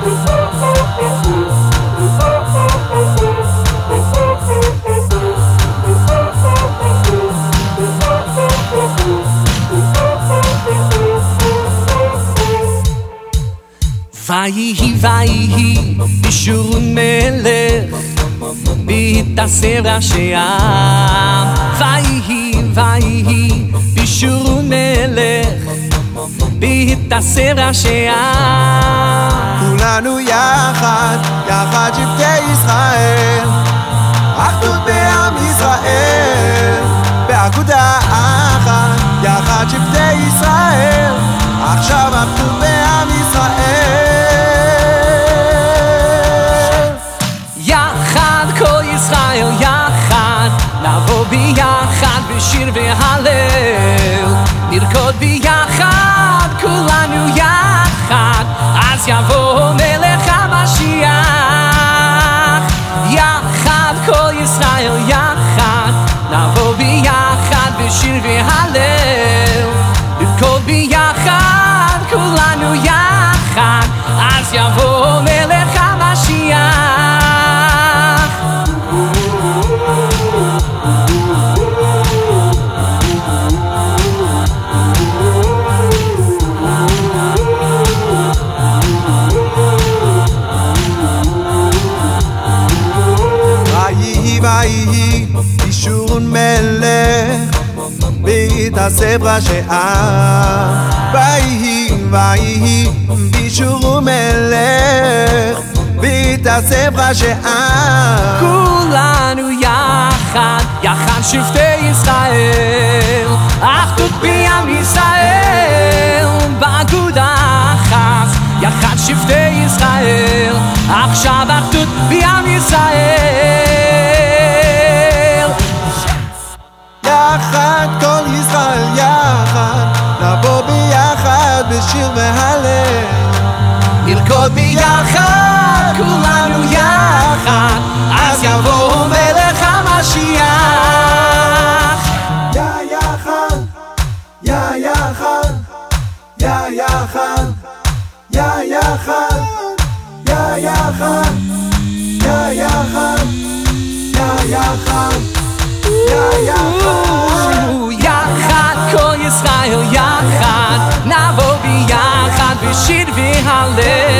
ויהי ויהי בישור מלך בהתעשר ראשי עם ויהי ויהי בישור מלך בהתעשר ראשי עם כולנו יחד, יחד שבטי ישראל אחדות בעם ישראל באגודה אחת יחד שבטי ישראל עכשיו אחדות בעם ישראל יחד כל ישראל יחד נבוא ביחד בשיר והלל נרקוד ביחד כולנו יחד אז יבוא מלך המשיח יחד כל ישראל יחד נבוא ביחד בשיר והלל נרקוד ביחד כולנו יחד אז יבוא מלך המשיח ויהי בישור מלך בהתעשר ראשי עם ויהי בישור מלך בהתעשר ראשי עם כולנו יחד, יחד שבטי ישראל אחדות בעם ישראל באגודה אחת יחד שבטי ישראל עכשיו אחדות בעם ישראל יחד כל ישראל יחד נבוא ביחד בשיר והלל נרקוד ביחד כולנו יחד אז יבוא מלך המשיח יא יחד יא יחד יא יחד יא יחד יא יחד יא יחד יא יחד יחד כל ישראל יחד נבוא ביחד בשיר והלל